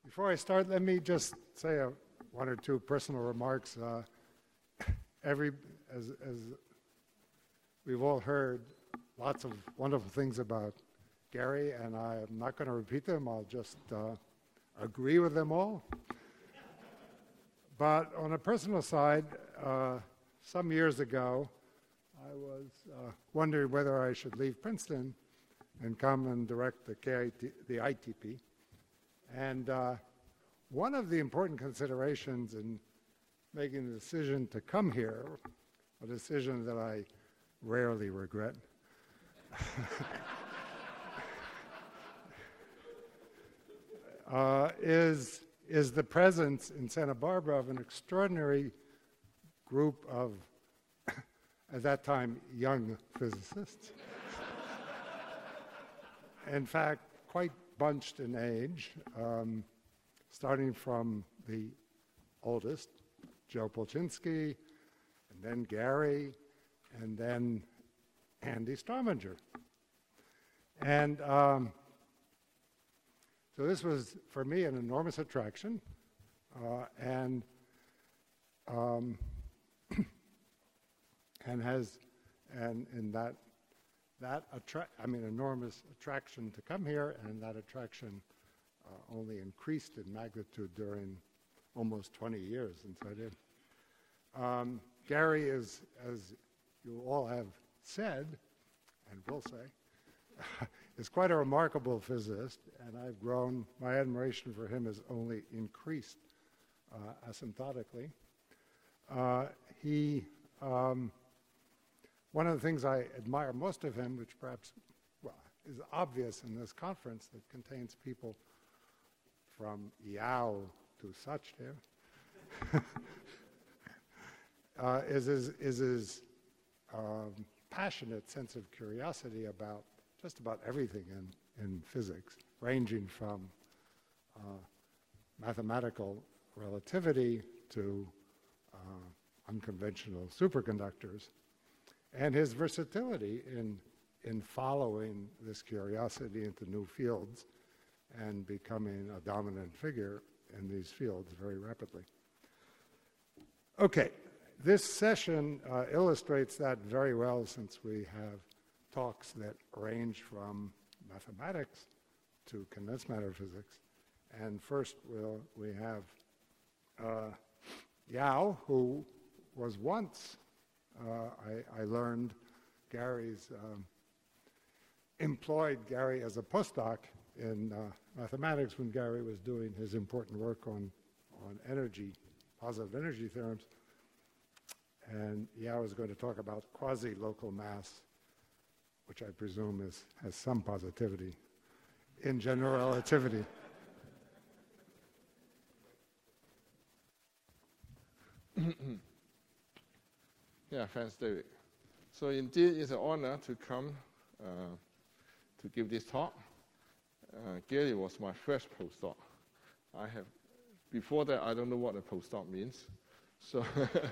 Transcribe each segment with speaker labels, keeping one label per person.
Speaker 1: Before I start, let me just say one or two personal remarks. As we've all heard, lots of wonderful things about Gary, and I'm not going to repeat them. I'll just agree with them all. But on a personal side, some years ago, I was wondering whether I should leave Princeton and come and direct the ITP. And one of the important considerations in making the decision to come here, a decision that I rarely regret, is the presence in Santa Barbara of an extraordinary group of, at that time, young physicists. In fact, quite bunched in age, starting from the oldest, Joe Polchinski, and then Gary, and then Andy Strominger. And so this was, for me, an enormous attraction, and enormous attraction to come here, and that attraction only increased in magnitude during almost 20 years since I did. Gary is, as you all have said, and will say, is quite a remarkable physicist, and I've grown, my admiration for him has only increased asymptotically. One of the things I admire most of him, which perhaps is obvious in this conference that contains people from Yao to Sachdev, is his passionate sense of curiosity about just about everything in physics, ranging from mathematical relativity to unconventional superconductors, and his versatility in following this curiosity into new fields and becoming a dominant figure in these fields very rapidly. Okay, this session illustrates that very well, since we have talks that range from mathematics to condensed matter physics. And first we have Yao, who was once, I learned, employed Gary as a postdoc in mathematics when Gary was doing his important work on energy, positive energy theorems. And Yao is going to talk about quasi-local mass, which I presume has some positivity in general relativity.
Speaker 2: Yeah, thanks, David. So indeed, it's an honor to come to give this talk. Gary was my first postdoc. Before that, I don't know what a postdoc means. So,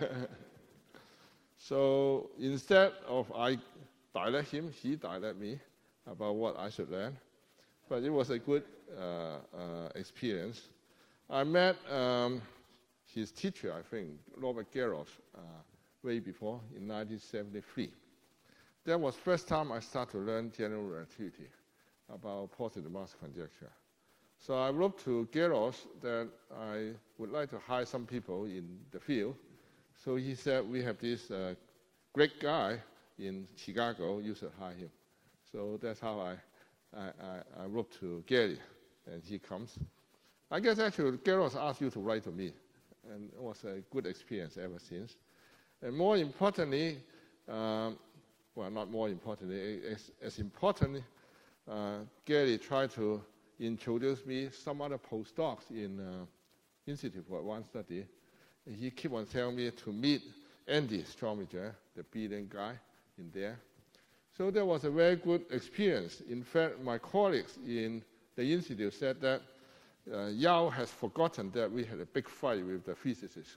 Speaker 2: so instead of I direct him, he direct me about what I should learn. But it was a good experience. I met his teacher, I think, Robert Garros, way before, in 1973. That was the first time I started to learn general relativity about positive mass conjecture. So I wrote to Garros that I would like to hire some people in the field. So he said, we have this great guy in Chicago, you should hire him. So that's how I wrote to Gary, and he comes. I guess actually Garros asked you to write to me, and it was a good experience ever since. And more importantly, well, not more importantly, as importantly, Gary tried to introduce me some other postdocs in Institute for Advanced Study. And he kept on telling me to meet Andy Strominger, the brilliant guy in there. So that was a very good experience. In fact, my colleagues in the Institute said that Yao has forgotten that we had a big fight with the physicists.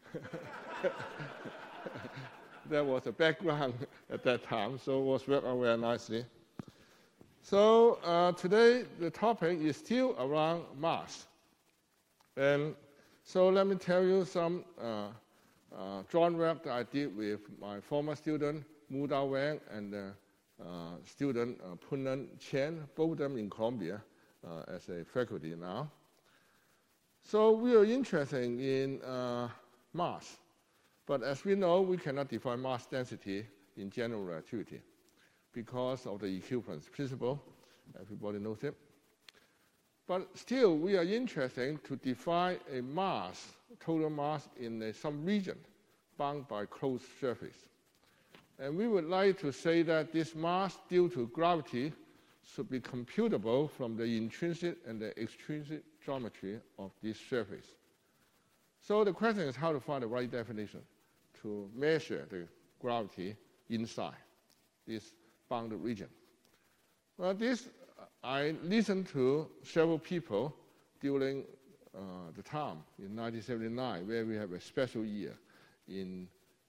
Speaker 2: That was the background at that time, so it was worked out very nicely. So today, the topic is still around mass. And so let me tell you some drawing work that I did with my former student, Mu Dao Wang, and student Punan Chen, both of them in Columbia as a faculty now. So we are interested in mass. But as we know, we cannot define mass density in general relativity because of the equivalence principle. Everybody knows it. But still, we are interested to define a mass, total mass, in some region bound by closed surface. And we would like to say that this mass, due to gravity, should be computable from the intrinsic and the extrinsic geometry of this surface. So the question is how to find the right definition to measure the gravity inside this bounded region. Well, I listened to several people during the time in 1979, where we have a special year in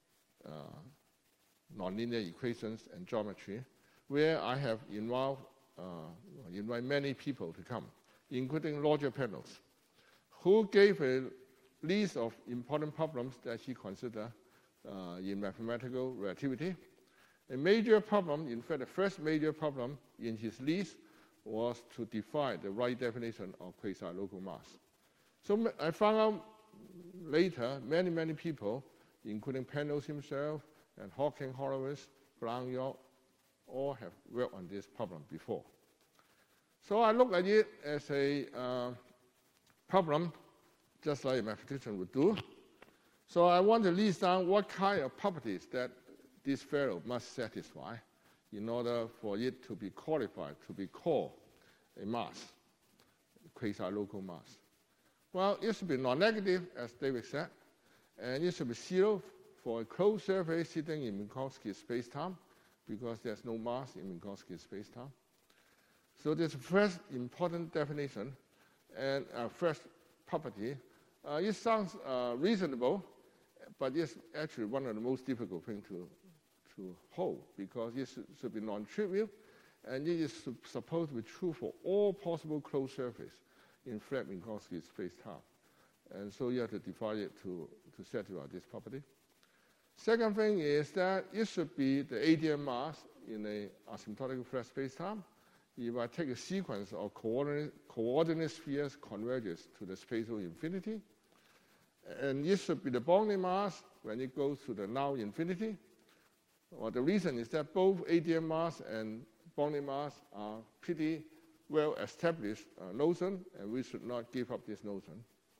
Speaker 2: nonlinear equations and geometry, where I have invited many people to come, including Roger Penrose, who gave a list of important problems that he considered in mathematical relativity. A major problem, in fact, the first major problem in his list was to define the right definition of quasi-local mass. So I found out later many people, including Penrose himself and Hawking Horowitz, Brown York, all have worked on this problem before. So I look at it as a problem, just like a mathematician would do. So I want to list down what kind of properties that this fellow must satisfy in order for it to be qualified to be called a mass, quasi-local mass. Well, it should be non-negative, as David said, and it should be zero for a closed surface sitting in Minkowski space-time, because there's no mass in Minkowski space-time. So this first important definition and first property. It sounds reasonable, but it's actually one of the most difficult things to hold, because it should be non-trivial, and it is supposed to be true for all possible closed surface in flat Minkowski space-time. And so you have to define it to satisfy this property. Second thing is that it should be the ADM mass in an asymptotic flat space-time. If I take a sequence of coordinate spheres converges to the spatial infinity, and it should be the Bonnet mass when it goes to the now infinity. Well, the reason is that both ADM mass and Bonnet mass are pretty well established notion, and we should not give up this notion.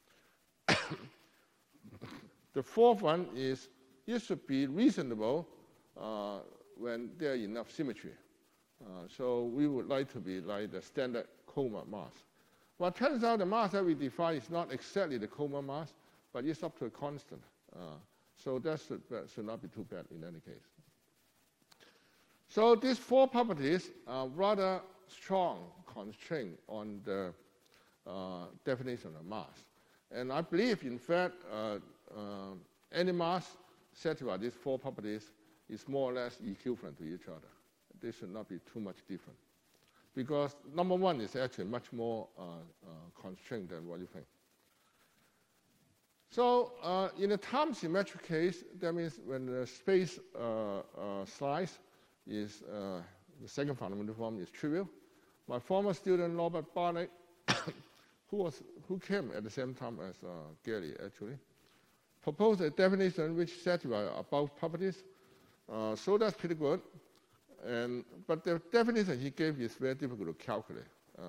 Speaker 2: The fourth one is it should be reasonable when there is enough symmetry. So we would like to be like the standard Kolmar mass. Well, it turns out the mass that we define is not exactly the Kolmar mass, but it's up to a constant. So that should not be too bad in any case. So these four properties are rather strong constraint on the definition of mass. And I believe, in fact, any mass satisfied these four properties is more or less equivalent to each other. They should not be too much different. Because number one is actually much more constrained than what you think. So in a time symmetric case, that means when the space size is, the second fundamental form is trivial. My former student, Robert Barnett, who came at the same time as Gary, actually, proposed a definition which satisfies above properties. So that's pretty good. But the definition he gave is very difficult to calculate.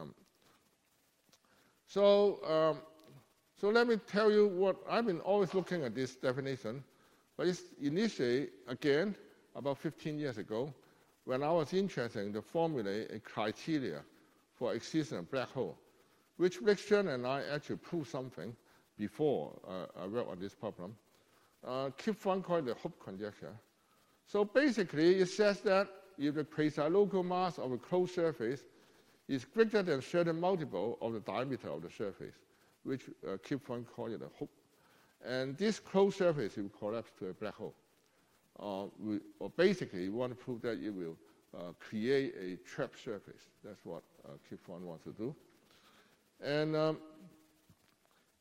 Speaker 2: So let me tell you what I've been always looking at this definition, but it's initially, again, about 15 years ago, when I was interested in to formulate a criteria for existence of black hole, which Rick Stern and I actually proved something before I worked on this problem. Kip Thorne called it the Hooke conjecture. So basically, it says that if the quasi-local mass of a closed surface is greater than a certain multiple of the diameter of the surface, which Kip Thorne called it a Hooke, and this closed surface will collapse to a black hole. Or basically, we want to prove that it will create a trapped surface. That's what Kip Thorne wants to do. And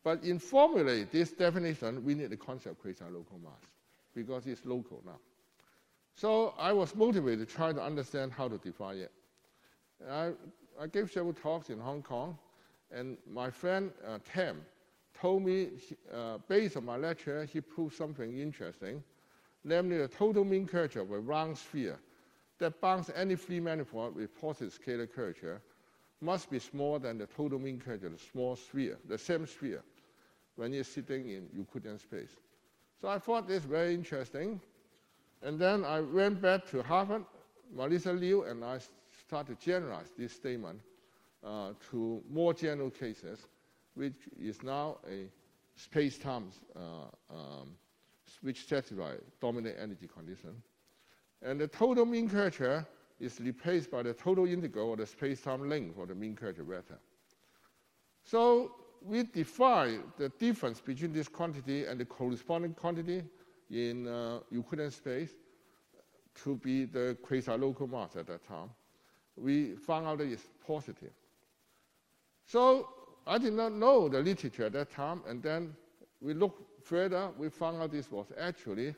Speaker 2: But in formulate this definition, we need the concept of quasi-local mass because it's local now. So I was motivated to try to understand how to define it. I gave several talks in Hong Kong, and my friend Tam told me, based on my lecture, he proved something interesting, namely the total mean curvature of a round sphere that bounds any free manifold with positive scalar curvature must be smaller than the total mean curvature of the small sphere, the same sphere, when you're sitting in Euclidean space. So I thought this very interesting. And then I went back to Harvard, Melissa Liu, and I started to generalize this statement to more general cases, which is now a space-time which satisfies dominant energy condition. And the total mean curvature is replaced by the total integral of the space-time length of the mean curvature vector. So we define the difference between this quantity and the corresponding quantity in Euclidean space to be the quasi-local mass at that time. We found out that it's positive. So I did not know the literature at that time, and then we looked further, we found out this was actually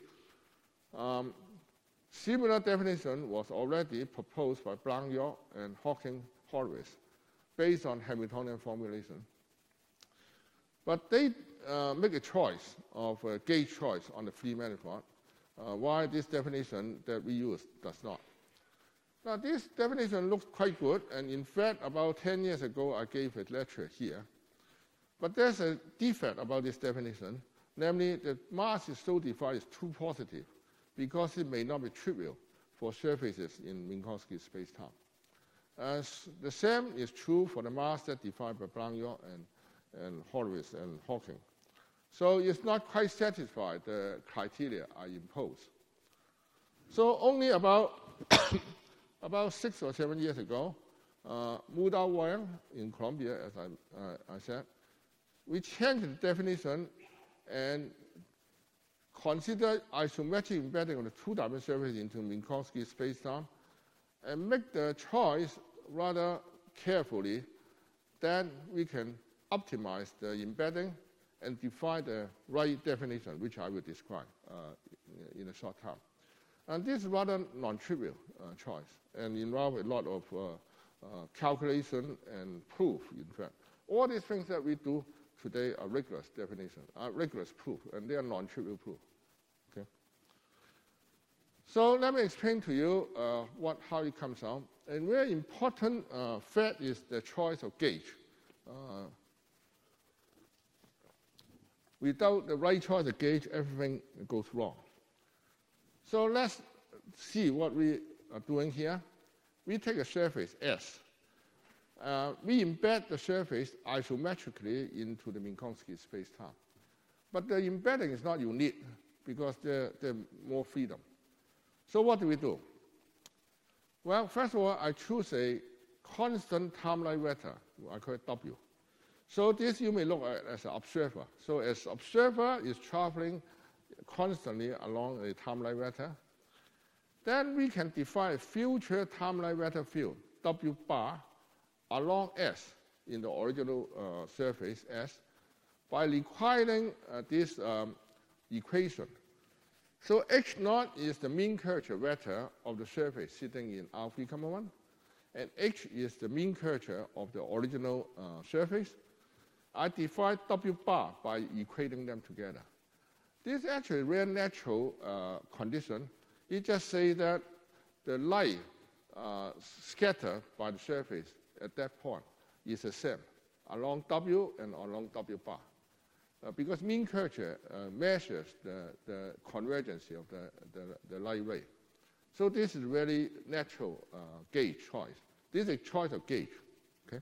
Speaker 2: similar definition was already proposed by Brown-York and Hawking-Horowitz based on Hamiltonian formulation. But they make a choice of a gauge choice on the free manifold, while this definition that we use does not. Now, this definition looks quite good, and in fact, about 10 years ago, I gave a lecture here. But there's a defect about this definition, namely the mass is so defined as too positive because it may not be trivial for surfaces in Minkowski spacetime. The same is true for the mass that defined by Brown-York and Horowitz and Hawking. So it's not quite satisfied the criteria I impose. So only about about 6 or 7 years ago, Mu-Dao Wang in Columbia, as I said, we changed the definition and consider isometric embedding of the two-dimensional surface into Minkowski spacetime and make the choice rather carefully. Then we can optimize the embedding and define the right definition, which I will describe in a short time. And this is rather non-trivial choice and involves a lot of calculation and proof, in fact. All these things that we do today are rigorous definition, rigorous proof, and they are non-trivial proof. Okay? So let me explain to you how it comes out. A very important fact is the choice of gauge. Without the right choice of gauge, everything goes wrong. So let's see what we are doing here. We take a surface S. We embed the surface isometrically into the Minkowski spacetime. But the embedding is not unique because there's more freedom. So what do we do? Well, first of all, I choose a constant timeline vector. I call it W. So this you may look at as an observer. So as observer is traveling constantly along a timeline vector, then we can define a future timeline vector field, W bar, along S in the original surface S by requiring this equation. So H naught is the mean curvature vector of the surface sitting in R3, 1, and H is the mean curvature of the original surface. I define W bar by equating them together. This is actually a very natural condition. It just says that the light scattered by the surface at that point is the same along W and along W bar. Because mean curvature measures the convergence of the light ray. So this is very natural gauge choice. This is a choice of gauge. Okay?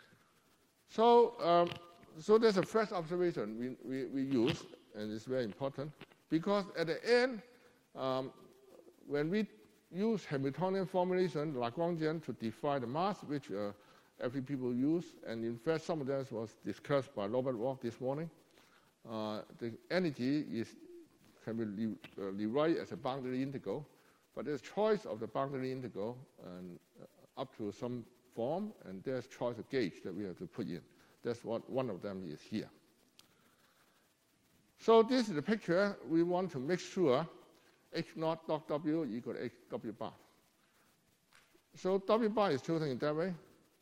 Speaker 2: So, so there's a first observation we use, and it's very important, because at the end, when we use Hamiltonian formulation, Lagrangian, to define the mass, which every people use, and in fact some of them was discussed by Robert Walk this morning, the energy can be rewrite as a boundary integral, but there's choice of the boundary integral and up to some form, and there's choice of gauge that we have to put in. That's what one of them is here. So this is the picture. We want to make sure h naught dot w equal to h w bar. So w bar is chosen in that way.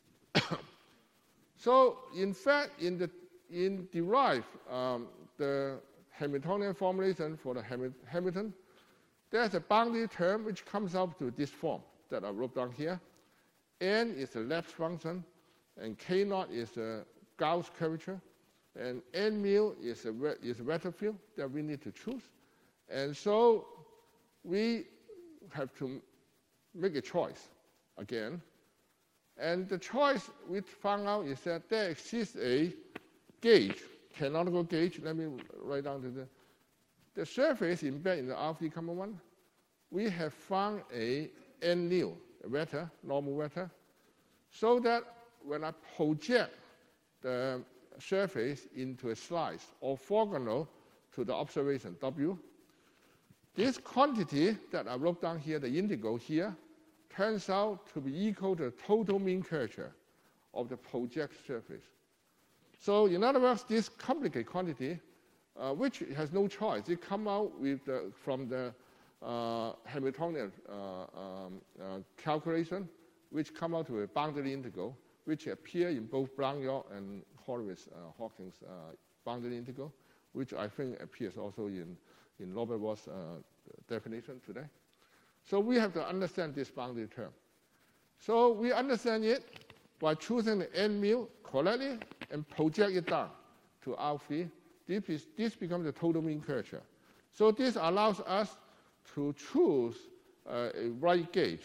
Speaker 2: So in fact, in derive the Hamiltonian formulation for the Hamilton, there's a boundary term which comes out to this form that I wrote down here. N is a Labs function, and K naught is a Gauss curvature, and N mu is a vector field that we need to choose. And so we have to make a choice again. And the choice we found out is that there exists a gauge, canonical gauge. Let me write down the surface embedded in the RFD common one. We have found a N nu, a vector, normal vector, so that when I project the surface into a slice orthogonal to the observation W, this quantity that I wrote down here, the integral here, turns out to be equal to the total mean curvature of the projected surface. So in other words, this complicated quantity, which has no choice, it comes out with from the Hamiltonian calculation, which come out to a boundary integral, which appear in both Brown-York and Horowitz-Hawkins boundary integral, which I think appears also in Robert Watt's definition today. So we have to understand this boundary term. So we understand it by choosing the N mu correctly and project it down to R3. This becomes the total mean curvature. So this allows us to choose a right gauge.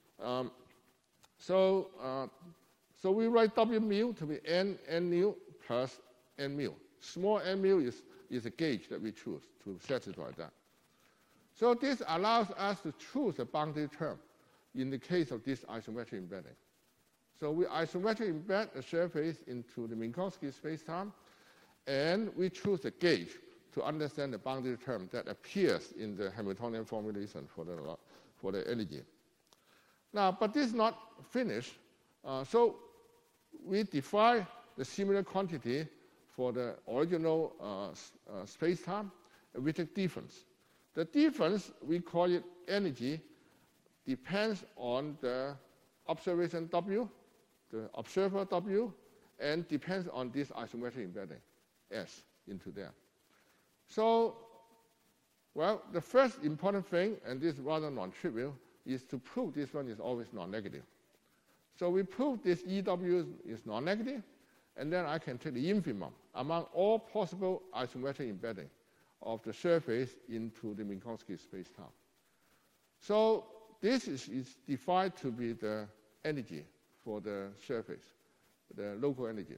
Speaker 2: So we write W mu to be N nu plus N mu. Small n mu is a gauge that we choose to satisfy that. So this allows us to choose a boundary term in the case of this isometric embedding. So we isometrically embed the surface into the Minkowski spacetime, and we choose a gauge to understand the boundary term that appears in the Hamiltonian formulation for the energy. Now, but this is not finished. So we define the similar quantity for the original spacetime with a difference. The difference, we call it energy, depends on the observation W, the observer W, and depends on this isometric embedding, S, into there. So, well, the first important thing, and this is rather non-trivial, is to prove this one is always non-negative. So we prove this EW is non-negative, and then I can take the infimum among all possible isometric embedding of the surface into the Minkowski spacetime. So this is defined to be the energy for the surface, the local energy.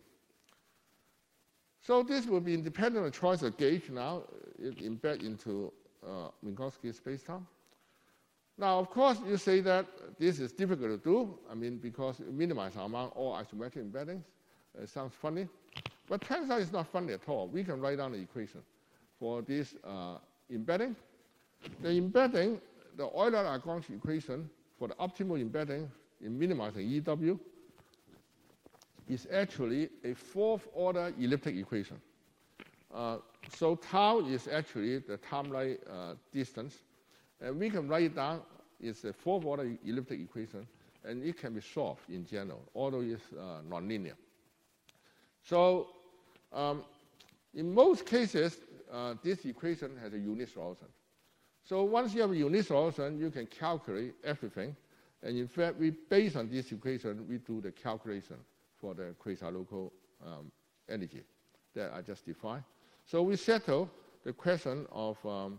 Speaker 2: So this will be independent of choice of gauge now, embed into Minkowski spacetime. Now, of course, you say that this is difficult to do, because you minimize among all isometric embeddings. It sounds funny, but turns out it's not funny at all. We can write down the equation for this embedding. The embedding, the Euler-Lagrange equation for the optimal embedding in minimizing EW is actually a fourth-order elliptic equation. So tau is actually the time-like distance, and we can write it down. It's a fourth-order elliptic equation, and it can be solved in general, although it's nonlinear. So in most cases, this equation has a unit solution. So once you have a unit solution, you can calculate everything. And in fact, based on this equation, we do the calculation for the quasi-local energy that I just defined. So we settle the question of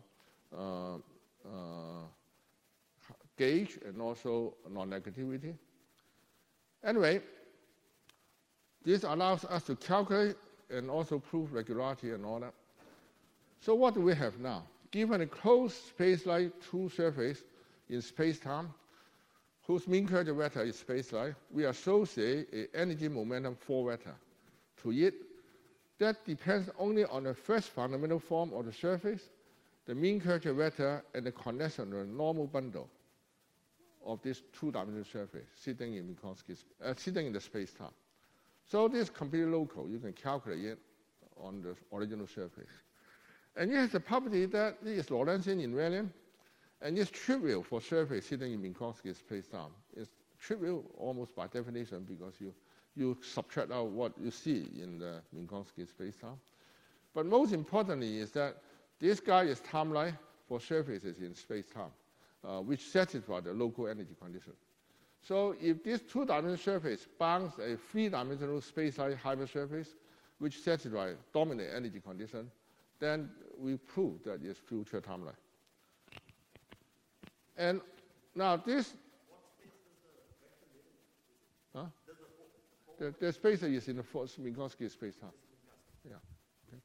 Speaker 2: gauge and also non-negativity. Anyway, this allows us to calculate and also prove regularity and all that. So what do we have now? Given a closed space-like true surface in space-time, whose mean curvature vector is space-like, we associate an energy momentum 4 vector to it. That depends only on the first fundamental form of the surface, the mean curvature vector, and the connection of the normal bundle of this two-dimensional surface sitting in the space-time. So this is completely local. You can calculate it on the original surface. And it has the property that it is Lorentzian invariant, and it's trivial for surface sitting in Minkowski spacetime. It's trivial almost by definition because you subtract out what you see in the Minkowski spacetime. But most importantly is that this guy is timeline for surfaces in spacetime, which satisfy the local energy condition. So if this two-dimensional surface bounds a three-dimensional space-like hypersurface, which satisfies dominant energy condition, then we prove that it's future timeline. And now this, the spacer is in the Minkowski spacetime. Yeah. Okay.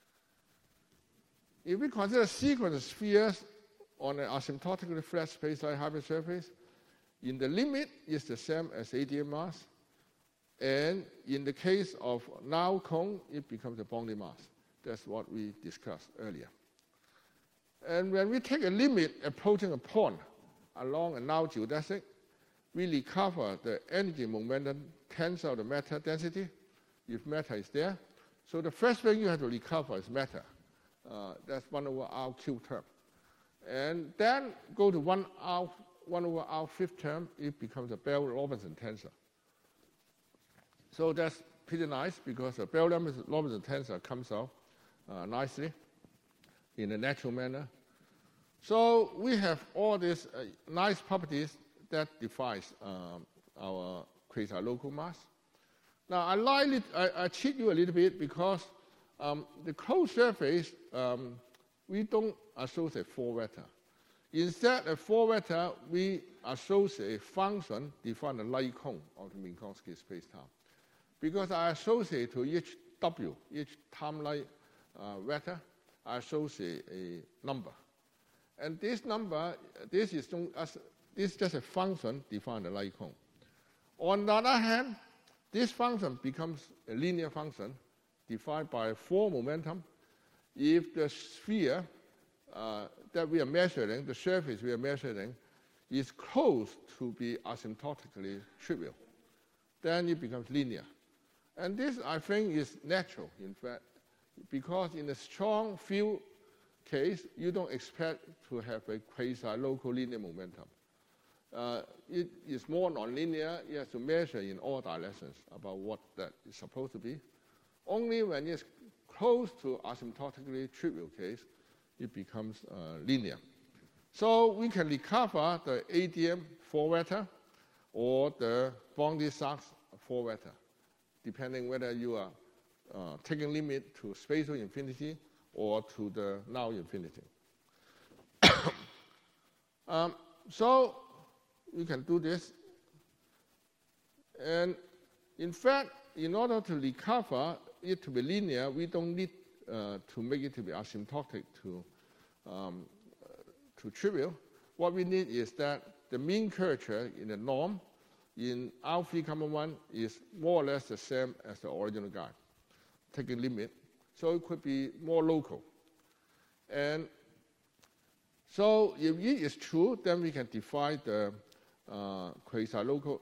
Speaker 2: If we consider sequence of spheres on an asymptotically flat space-like hypersurface, in the limit is the same as ADM mass, and in the case of null cone, it becomes a boundary mass. That's what we discussed earlier. And when we take a limit approaching a point along a null geodesic, we recover the energy momentum tensor of the matter density, if matter is there. So the first thing you have to recover is matter. That's 1 over R cubed term. And then go to 1 over R fifth term, it becomes a Bell-Robinson tensor. So that's pretty nice because the Bell-Robinson tensor comes out nicely in a natural manner. So we have all these nice properties that defines our quasi-local mass. Now I cheat you a little bit because the closed surface, we don't associate 4 vector. Instead of 4 vector, we associate function define the light cone of the Minkowski spacetime. Because I associate to each W, each timeline vector, I associate a number. And this number, this is just a function define the light cone. On the other hand, this function becomes a linear function defined by 4 momentum if the sphere that we are measuring, the surface we are measuring, is close to be asymptotically trivial. Then it becomes linear. And this, I think, is natural, in fact, because in a strong field case, you don't expect to have a quasi-local linear momentum. It is more nonlinear. You have to measure in all directions about what that is supposed to be. Only when it's close to asymptotically trivial case, it becomes linear. So we can recover the ADM 4 vector or the Bondi-Sachs 4 vector, depending whether you are taking limit to spatial infinity or to the null infinity. So we can do this. And in fact, in order to recover it to be linear, we don't need to make it to be asymptotic to trivial. What we need is that the mean curvature in the norm in R3,1 is more or less the same as the original guy, taking limit. So it could be more local. And so if it is true, then we can define the quasi-local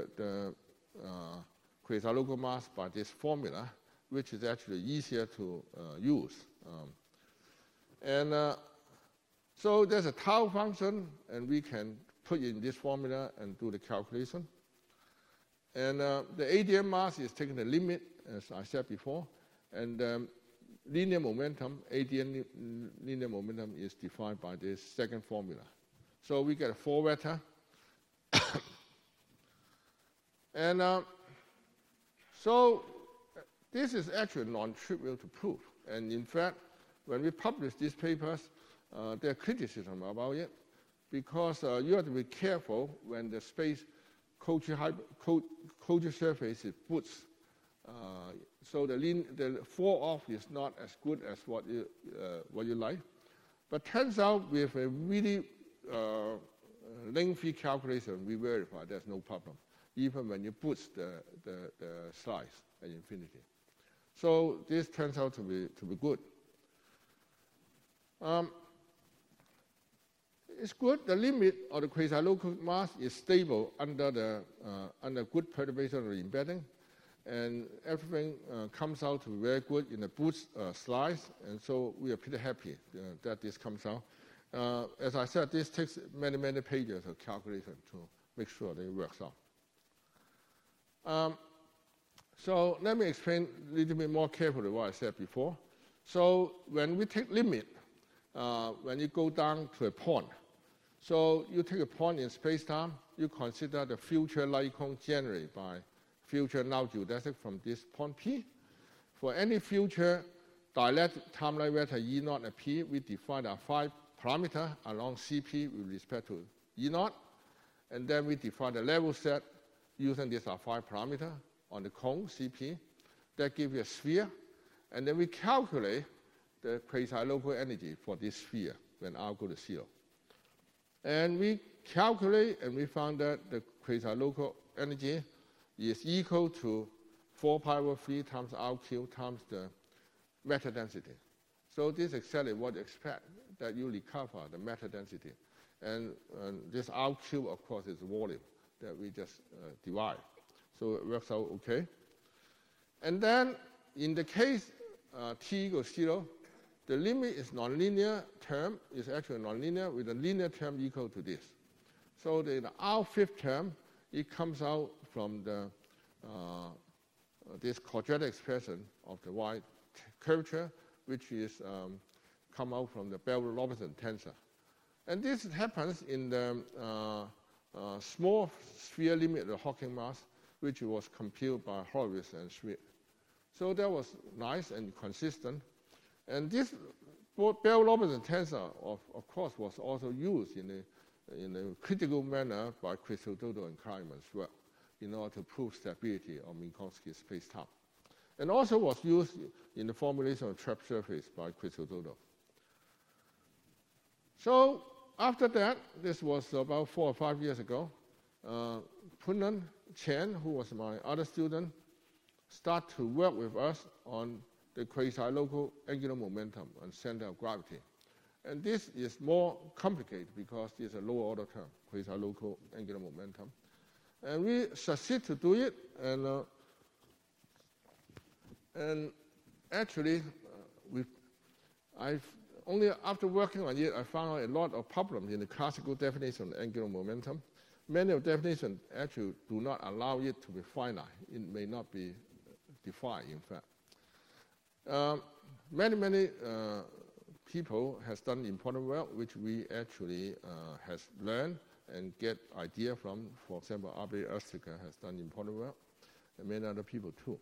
Speaker 2: quasi-local mass by this formula, which is actually easier to use. So there's a tau function, and we can put in this formula and do the calculation. And the ADM mass is taking the limit, as I said before, and linear momentum, ADM linear momentum is defined by this second formula. So we get a 4 vector. And so this is actually non-trivial to prove. And in fact, when we publish these papers, there are criticism about it because you have to be careful when the space Cauchy surface is boots. So the fall-off is not as good as what you like. But turns out with a really lengthy calculation, we verify there's no problem, even when you boost the slice at infinity. So this turns out to be good. It's good. The limit of the quasi-local mass is stable under good perturbation of the embedding. and everything comes out to be very good in the boost slice, and so we are pretty happy that this comes out. As I said, this takes many, many pages of calculation to make sure that it works out. So let me explain a little bit more carefully what I said before. So when we take limit, when you go down to a point, so you take a point in space-time, you consider the future light cone generated by future null geodesic from this point P. For any future dielectric timeline vector E0 and P, we define our 5 parameters along CP with respect to E0, and then we define the level set using these 5 parameters on the cone CP. That gives you a sphere, and then we calculate the quasi-local energy for this sphere when R goes to 0. And we calculate, and we found that the quasi-local energy is equal to 4 pi over 3 times R cubed times the matter density. So this is exactly what you expect, that you recover the matter density. And this R cubed, of course, is volume that we just divide. So it works out okay. And then in the case t equals 0, the limit is nonlinear term is actually nonlinear with a linear term equal to this. So the R5th term, it comes out from the this quadratic expression of the y curvature, which is come out from the Bell-Robertson tensor. And this happens in the small sphere limit of the Hawking mass, which was computed by Horowitz and Schmidt. So that was nice and consistent. And this Bell-Robertson tensor, of course, was also used in a critical manner by Christodoulou and Kleiman as well, in order to prove stability of Minkowski space-time. And also was used in the formulation of trap surface by Christodoulou. So after that, this was about 4 or 5 years ago, Punnan Chen, who was my other student, started to work with us on the quasi-local angular momentum and center of gravity. And this is more complicated because it's a lower order term, quasi-local angular momentum. And we succeed to do it, and actually, only after working on it, I found out a lot of problems in the classical definition of angular momentum. Many of the definitions actually do not allow it to be finite. It may not be defined, in fact. Many people has done important work, which we actually has learned and get idea from. For example, Abe Ersticker has done important work, and many other people too.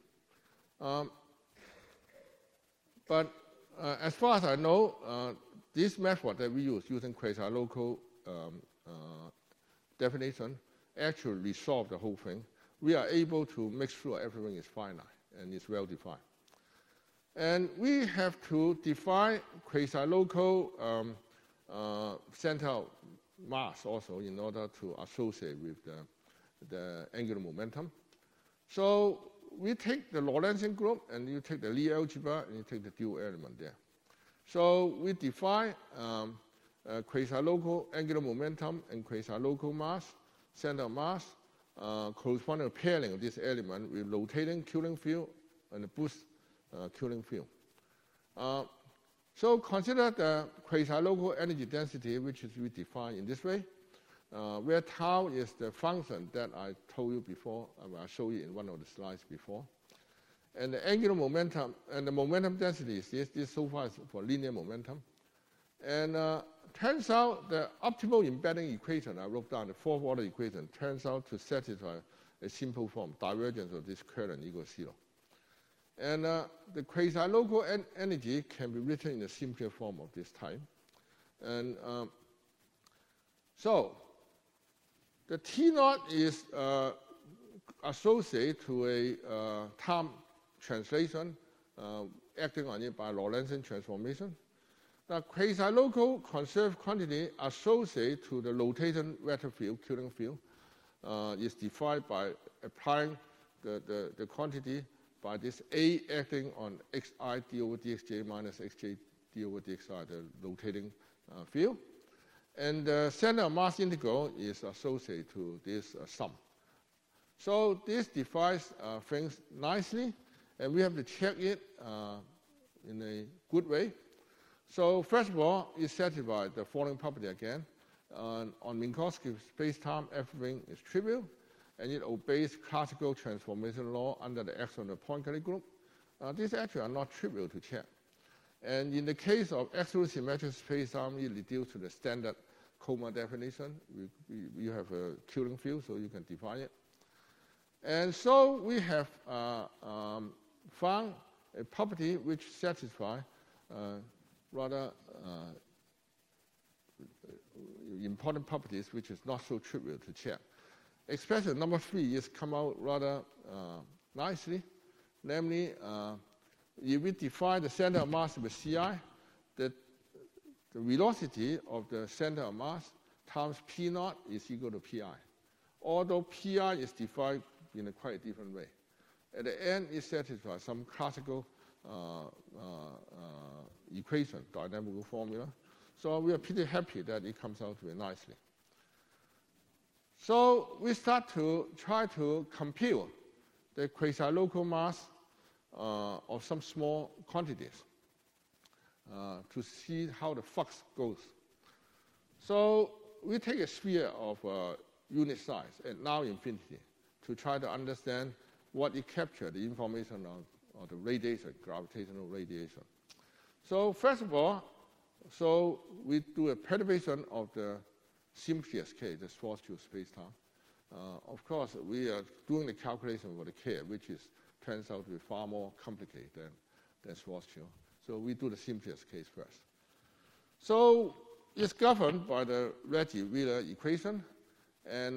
Speaker 2: But as far as I know, this method that we use, using quasi-local definition, actually resolve the whole thing. We are able to make sure everything is finite and is well defined. And we have to define quasi-local center of mass also in order to associate with the angular momentum. So we take the Lorentzian group, and you take the Lie algebra, and you take the dual element there. So we define quasi-local angular momentum and quasi-local mass, center of mass, corresponding to pairing of this element with rotating Killing field and the boost Killing field. So consider the quasi-local energy density, which is we define in this way, where tau is the function that I told you before, I showed you in one of the slides before. And the angular momentum, and the momentum density is this so far is for linear momentum. And turns out the optimal embedding equation, I wrote down the 4th order equation, turns out to satisfy a simple form, divergence of this current equals 0. And the quasi-local energy can be written in a simpler form of this type. And so the T0 is associated to a time translation acting on it by Lorentzian transformation. Now, quasi-local conserved quantity associated to the rotating vector field, Killing field, is defined by applying the quantity by this A acting on xi d over dxj minus xj d over dxi, the rotating field. And the center of mass integral is associated to this sum. So this defines things nicely, and we have to check it in a good way. So first of all, it satisfies the following property again. On Minkowski spacetime, everything is trivial, and it obeys classical transformation law under the axiom of Poincare group. These actually are not trivial to check. And in the case of absolute symmetric spacetime, it reduces to the standard Kolmar definition. You have a Killing field, so you can define it. And so we have found a property which satisfies rather important properties, which is not so trivial to check. Expression number 3 is come out rather nicely. Namely, if we define the center of mass with Ci, the velocity of the center of mass times P naught is equal to Pi. Although Pi is defined in a quite different way. At the end, it satisfies some classical equation, dynamical formula. So we are pretty happy that it comes out very nicely. So we start to try to compute the quasi-local mass of some small quantities to see how the flux goes. So we take a sphere of unit size at now infinity to try to understand what it captured, the information of the radiation, gravitational radiation. So first of all, so we do a perturbation of the simplest case, the Schwarzschild spacetime. Of course, we are doing the calculation for the K, which turns out to be far more complicated than Schwarzschild. So we do the simplest case first. So it's governed by the Regge-Wheeler equation, and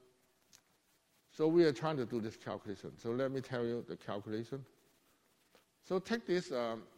Speaker 2: so we are trying to do this calculation. So let me tell you the calculation. So take this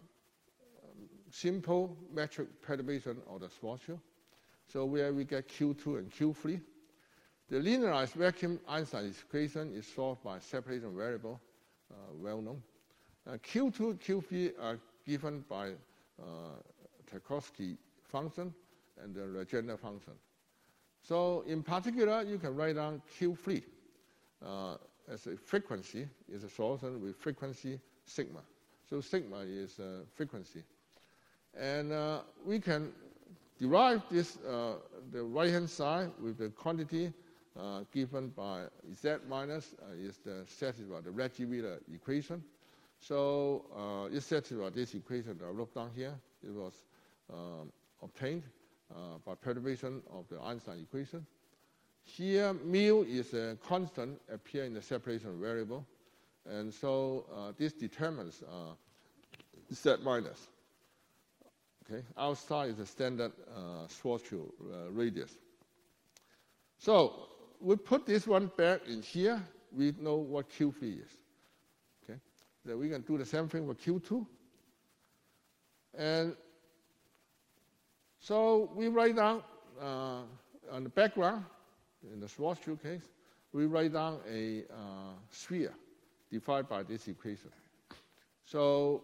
Speaker 2: simple metric perturbation of the Schwarzschild. So where we get Q2 and Q3. The linearized vacuum Einstein equation is solved by separation variable, well known. Q2, Q3 are given by Tarkovsky function and the Legendre function. So in particular, you can write down Q3 as a frequency, is a solution with frequency sigma. So sigma is frequency. And we can derive this, the right-hand side with the quantity given by Z minus is the satisfied the Regge-Wheeler equation. So it satisfies this equation that I wrote down here. It was obtained by perturbation of the Einstein equation. Here, mu is a constant appear in the separation variable. And so this determines Z minus. Okay, outside is the standard Schwarzschild radius. So we put this one back in here. We know what Q3 is. Okay, then we can do the same thing for Q2. And so we write down on the background, in the Schwarzschild case, we write down a sphere defined by this equation. So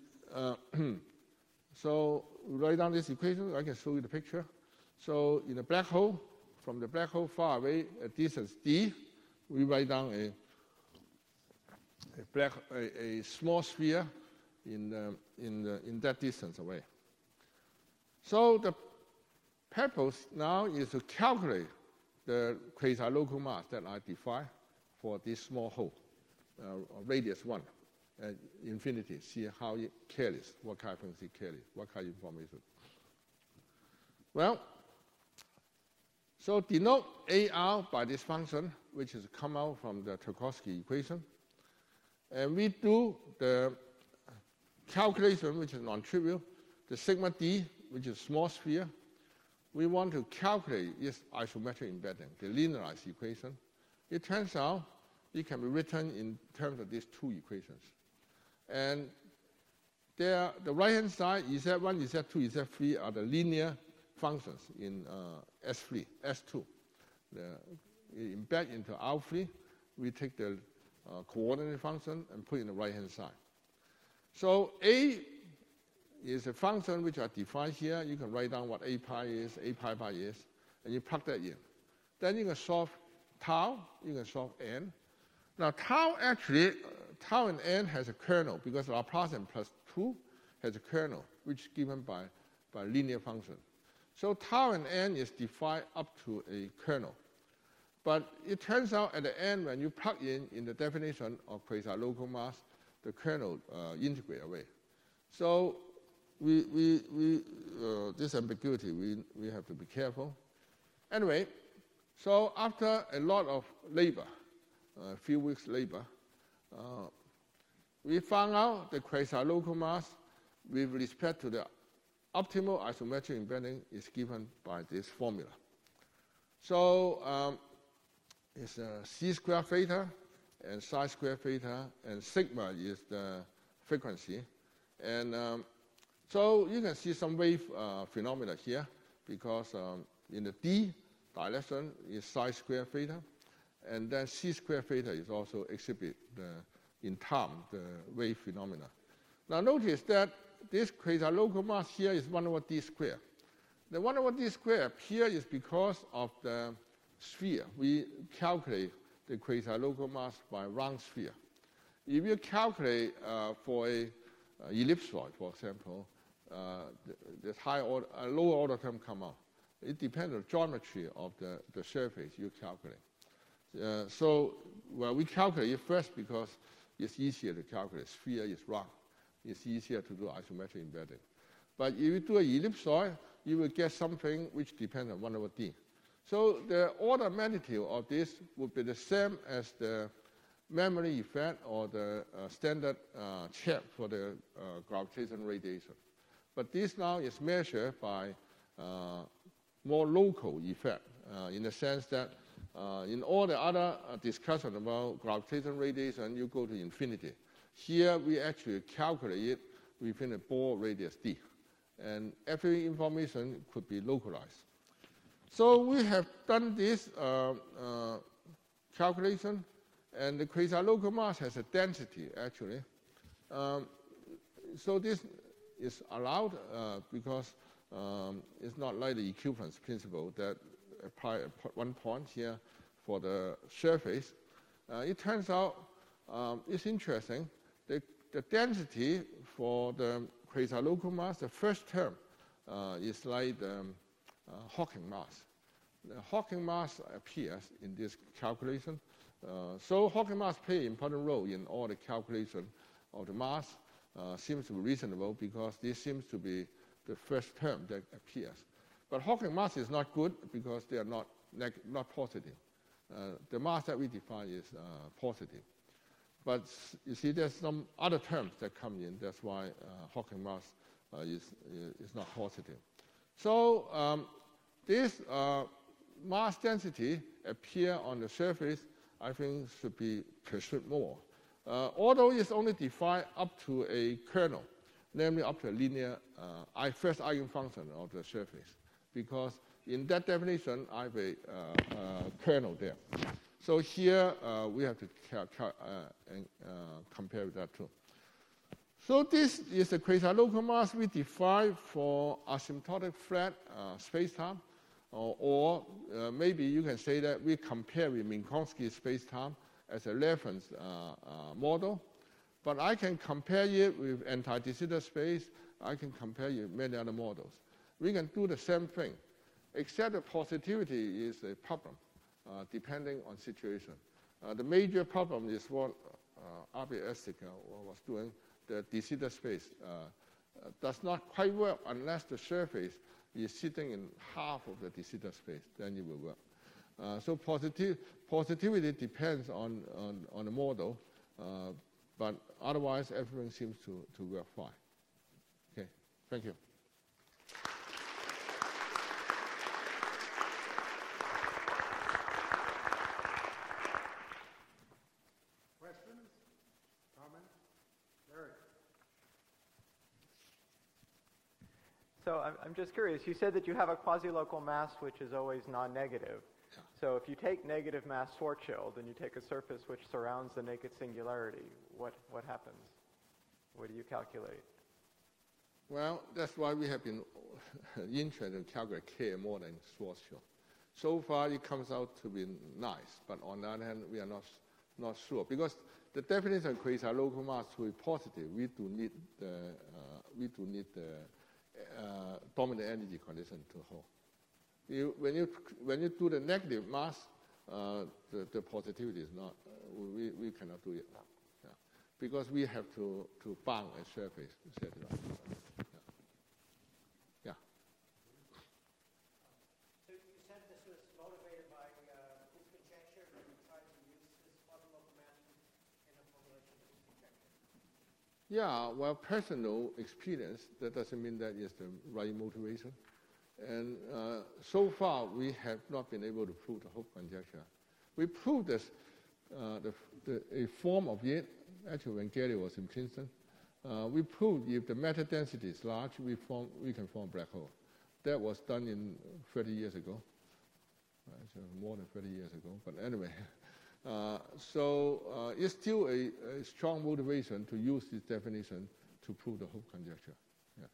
Speaker 2: so we write down this equation. I can show you the picture. So in the black hole, from the black hole far away at distance d, we write down a small sphere in that distance away. So the purpose now is to calculate the quasi-local mass that I define for this small hole, radius 1. At infinity, see how it carries, what kind of things it carries, what kind of information. Well, so denote AR by this function, which is come out from the Tarkovsky equation. And we do the calculation, which is non-trivial, the sigma d, which is small sphere. We want to calculate its isometric embedding, the linearized equation. It turns out it can be written in terms of these two equations. And the right-hand side, Z1, Z2, Z3 are the linear functions in S3, S2. Embed into R3, we take the coordinate function and put it in the right-hand side. So A is a function which I define here. You can write down what A pi is, A pi pi is, and you plug that in. Then you can solve tau, you can solve n. Now, tau actually, tau and n has a kernel because Laplacian plus 2 has a kernel, which is given by linear function. So tau and n is defined up to a kernel. But it turns out at the end, when you plug in the definition of quasi-local mass, the kernel integrate away. So this ambiguity, we have to be careful. Anyway, so after a lot of labor, a few weeks labor, we found out the quasi-local mass with respect to the optimal isometric embedding is given by this formula. So it's c squared theta and psi squared theta, and sigma is the frequency. And so you can see some wave phenomena here because in the d direction is psi squared theta, and then c squared theta is also exhibit in time the wave phenomena. Now notice that this quasi-local mass here is 1 over d squared. The 1 over d squared here is because of the sphere. We calculate the quasi-local mass by round sphere. If you calculate for a ellipsoid, for example, the lower order term come out. It depends on the geometry of the surface you calculate. So we calculate it first because it's easier to calculate. Sphere is round. It's easier to do isometric embedding. But if you do an ellipsoid, you will get something which depends on 1 over d. So the order of magnitude of this would be the same as the memory effect or the standard check for the gravitational radiation. But this now is measured by more local effect in the sense that in all the other discussion about gravitational radiation, you go to infinity. Here, we actually calculate it within a ball radius d. And every information could be localized. So we have done this calculation, and the quasi-local mass has a density, actually. So this is allowed because it's not like the equivalence principle that apply at one point here for the surface. It turns out it's interesting. The density for the quasi-local mass, the first term, is like the Hawking mass. The Hawking mass appears in this calculation. So Hawking mass plays an important role in all the calculation of the mass. Seems to be reasonable because this seems to be the first term that appears. But Hawking mass is not good because they are not positive. The mass that we define is positive. But you see, there's some other terms that come in. That's why Hawking mass is not positive. So this mass density appear on the surface, I think, should be pursued more. Although it's only defined up to a kernel, namely up to a linear first eigenfunction of the surface, because in that definition, I have a kernel there. So here we have to compare with that too. So this is the quasi-local mass we define for asymptotic flat spacetime, or maybe you can say that we compare with Minkowski spacetime as a reference model. But I can compare it with anti-de Sitter space. I can compare it with many other models. We can do the same thing, except the positivity is a problem, depending on situation. The major problem is what Abe Estic was doing. The de Sitter space does not quite work unless the surface is sitting in half of the de Sitter space. Then it will work. So positivity depends on the model, but otherwise everything seems to work fine. Okay, thank you.
Speaker 1: Questions? Comments? Larry?
Speaker 3: So I'm just curious. You said that you have a quasi-local mass which is always non-negative.
Speaker 2: Yeah.
Speaker 3: So if you take negative mass Schwarzschild and you take a surface which surrounds the naked singularity, what happens? What do you calculate?
Speaker 2: Well, that's why we have been interested in calculating K more than Schwarzschild. So far, it comes out to be nice, but on the other hand, we are not not sure, because the definition of quasi-local mass to be positive, we do need the dominant energy condition to hold. When you do the negative mass, the positivity is not. We cannot do it. Yeah. Because we have to bound a surface to set it up. Yeah.
Speaker 4: So you said this was motivated by Hooke's conjecture, and you tried to use this quasi-local mass in a formulation of Hooke's conjecture.
Speaker 2: Yeah, well, personal experience, that doesn't mean that is the right motivation. And so far, we have not been able to prove the Hooke conjecture. We proved this, a form of it, actually when Gary was in Princeton. We proved if the matter density is large, we can form a black hole. That was done in 30 years ago, more than 30 years ago, but anyway. So it's still a strong motivation to use this definition to prove the Hooke conjecture. Yeah.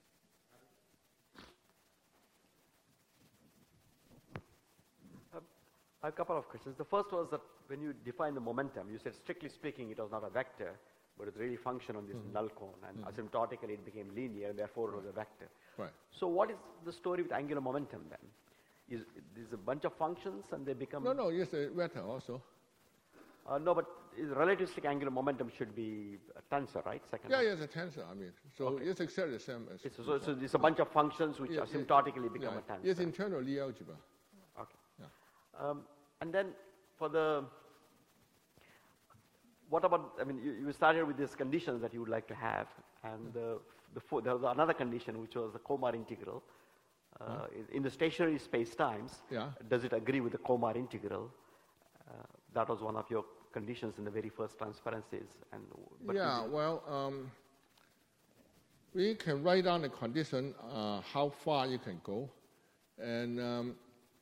Speaker 5: I have a couple of questions. The first was that when you define the momentum, you said strictly speaking it was not a vector, but it really functioned on this null cone, and asymptotically it became linear, and therefore it was a vector.
Speaker 2: Right.
Speaker 5: So what is the story with angular momentum then? Is a bunch of functions and they become...
Speaker 2: No, it's a vector also.
Speaker 5: No, but relativistic angular momentum should be a tensor, right? Second.
Speaker 2: Yeah, it's a tensor, I mean. So okay. It's exactly the same as...
Speaker 5: So it's a bunch of functions which asymptotically become a tensor.
Speaker 2: It's internal Lie algebra.
Speaker 5: Okay. Yeah. And then for the... What about, I mean, you started with these conditions that you would like to have, and there was another condition which was the Komar integral. In the stationary space-times, does it agree with the Komar integral? That was one of your conditions in the very first transparencies.
Speaker 2: We can write down a condition how far you can go. And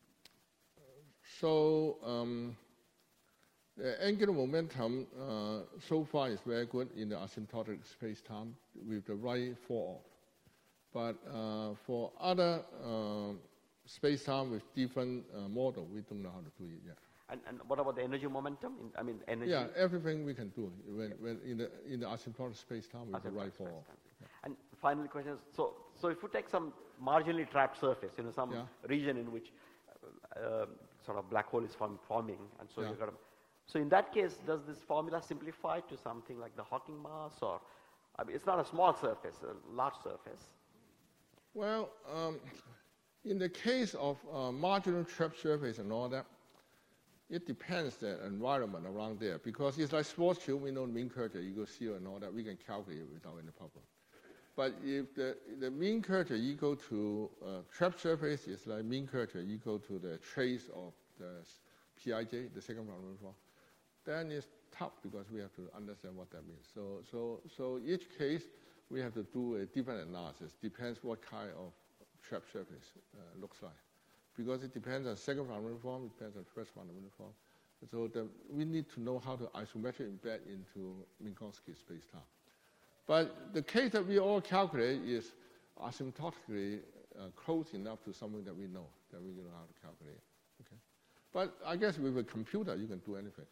Speaker 2: the angular momentum so far is very good in the asymptotic space-time with the right fall-off. But for other space-time with different model, we don't know how to do it yet.
Speaker 5: And what about the energy momentum? Energy?
Speaker 2: Yeah, everything we can do when in the asymptotic space-time with the right fall-off.
Speaker 5: Yeah. And final question is, so if you take some marginally trapped surface, some region in which sort of black hole is forming, and so you've got to... So in that case, does this formula simplify to something like the Hawking mass, or it's not a small surface, a large surface?
Speaker 2: Well, in the case of marginal trapped surface and all that, it depends the environment around there, because it's like sports field, we know mean curvature equals 0 and all that, we can calculate it without any problem. But if the mean curvature equal to trapped surface is like mean curvature equal to the trace of the Pij, the second fundamental form, then it's tough because we have to understand what that means. So each case, we have to do a different analysis. Depends what kind of trapped surface looks like. Because it depends on second fundamental form, it depends on first fundamental form. So we need to know how to isometrically embed into Minkowski space-time. But the case that we all calculate is asymptotically close enough to something that we know how to calculate. Okay? But I guess with a computer, you can do anything.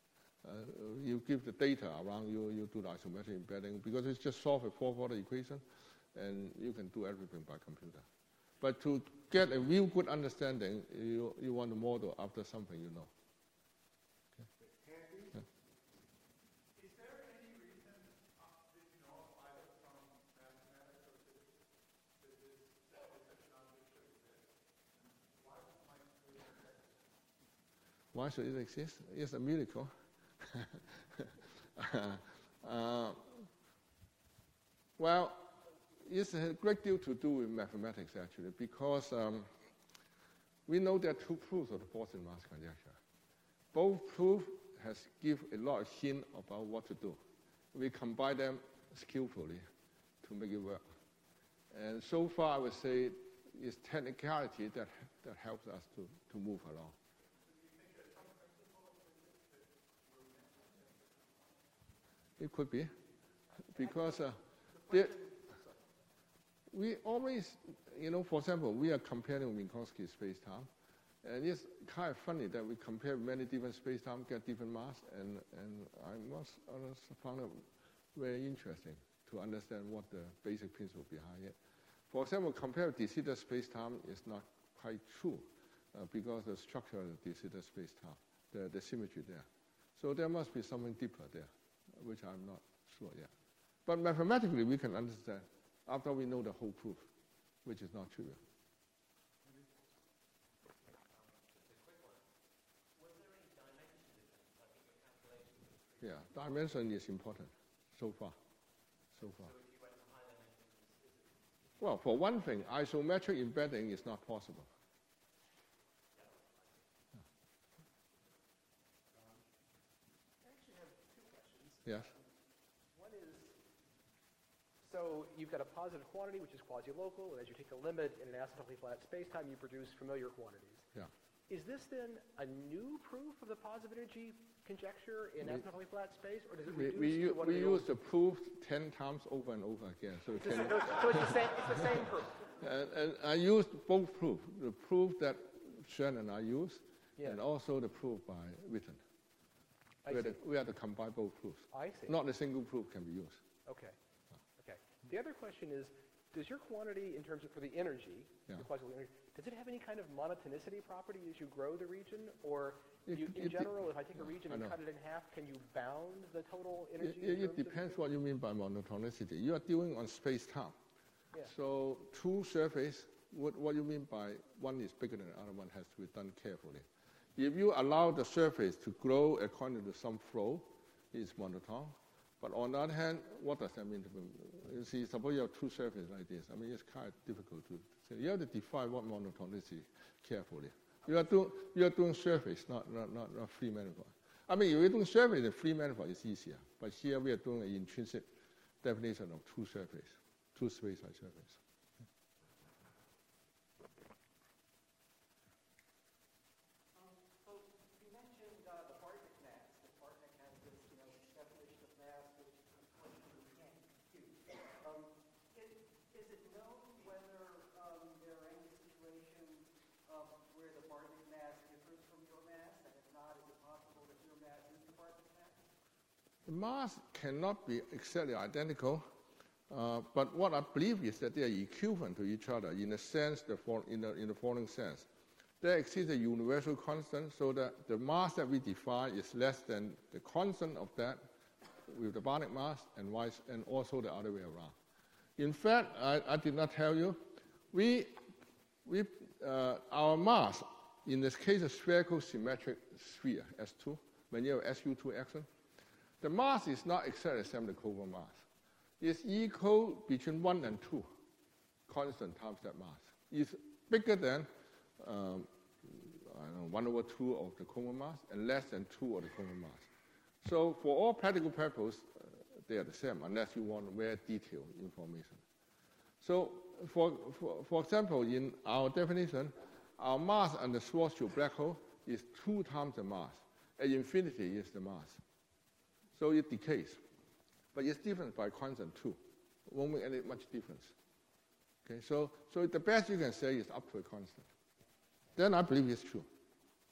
Speaker 2: You give the data around you do the isometric embedding, because it's just solve a fourth-order equation, and you can do everything by computer. But to get a real good understanding, you want to model after something you know. Okay. Yeah.
Speaker 6: Is there any reason that you know of either from mathematics or physics that such an object should exist? Why might it exist?
Speaker 2: Why should it exist? It's a miracle. Well, it's a great deal to do with mathematics, actually, because we know there are two proofs of the Bose mass conjecture. Both proofs has give a lot of hint about what to do. We combine them skillfully to make it work. And so far, I would say it's technicality that helps us to move along. It could be, because we always, for example, we are comparing Minkowski space-time. And it's kind of funny that we compare many different space-time, get different mass, and I found it very interesting to understand what the basic principle behind it. For example, compare de Sitter space-time is not quite true because the structure of the de Sitter space-time, the symmetry there. So there must be something deeper there, which I'm not sure yet. But mathematically, we can understand after we know the whole proof, which is not trivial. Yeah, dimension is important so far. Well, for one thing, isometric embedding is not possible.
Speaker 7: I actually have two questions.
Speaker 2: Yes.
Speaker 7: One is, so you've got a positive quantity, which is quasi-local, and as you take the limit in an asymptotically flat space-time, you produce familiar quantities.
Speaker 2: Yeah.
Speaker 7: Is this then a new proof of the positive energy conjecture in asymptotically flat space, or does it reduce to one of
Speaker 2: we
Speaker 7: the
Speaker 2: use the proof 10 times over and over again. So,
Speaker 7: so it's the same proof.
Speaker 2: And I used both proofs, the proof that Shen and I used,
Speaker 7: Yeah.
Speaker 2: and also the proof by Witten. We had to combine both proofs.
Speaker 7: I see.
Speaker 2: Not a single proof can be used.
Speaker 7: Okay. Okay. The other question is, does your quantity, in terms of for the energy,
Speaker 2: Yeah.
Speaker 7: your quasi-local energy, does it have any kind of monotonicity property as you grow the region, or in general, if I take a region and cut it in half, can you bound the total energy?
Speaker 2: It depends what you mean by monotonicity. You are dealing on space-time.
Speaker 7: Yeah.
Speaker 2: So two surfaces, what you mean by one is bigger than the other one has to be done carefully. If you allow the surface to grow according to some flow, it's monotone. But on the other hand, what does that mean? You see, suppose you have two surfaces like this. I mean, it's kind of difficult to say. You have to define what monotonicity carefully. You are doing surface, not free manifold. I mean, if you're doing surface, the free manifold is easier. But here we are doing an intrinsic definition of two surfaces, two space-like surfaces.
Speaker 4: So you mentioned the Bartnik mass. The Bartnik has this, definition of mass which unfortunately we can't compute. Is it known whether there are any situations where the Bartnik mass differs from your mass, and if not, is it possible that your mass is the Bartnik mass?
Speaker 2: The mass cannot be exactly identical, but what I believe is that they are equivalent to each other in a sense, in the following sense. There exists a universal constant, so that the mass that we define is less than the constant of that with the Bartnik mass, and also the other way around. In fact, I did not tell you, our mass, in this case, a spherical symmetric sphere, S2, when you have SU2 action, the mass is not exactly the same as the Coulomb mass. It's equal between 1 and 2 constant times that mass. It's bigger than 1 over 2 of the Coulomb mass and less than 2 of the Coulomb mass. So for all practical purposes, they are the same unless you want very detailed information. So for example, in our definition, our mass and the Schwarzschild black hole is 2 times the mass. At infinity is the mass. So it decays. But it's different by constant too. It won't make any much difference. Okay, so the best you can say is up to a constant. Then I believe it's true.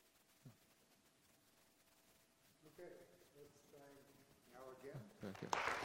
Speaker 1: Okay, let's thank Howard again.
Speaker 2: Thank you.